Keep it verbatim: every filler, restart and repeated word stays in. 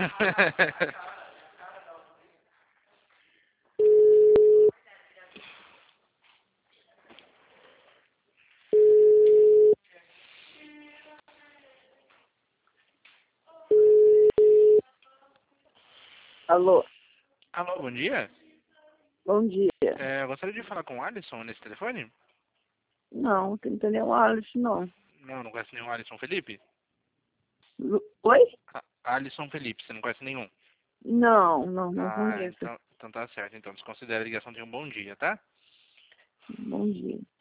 Alô, Alô, bom dia. bom dia. É, eu gostaria de falar com o Alisson nesse telefone? Não, não tem nenhum Alisson, não. Não, não conhece nenhum Alisson Felipe? Lu- Oi? Ah, Alisson Felipe, você não conhece nenhum? Não, não, não Ah, conheço. então, então tá certo. Então desconsidera a ligação de um bom dia, tá? Bom dia.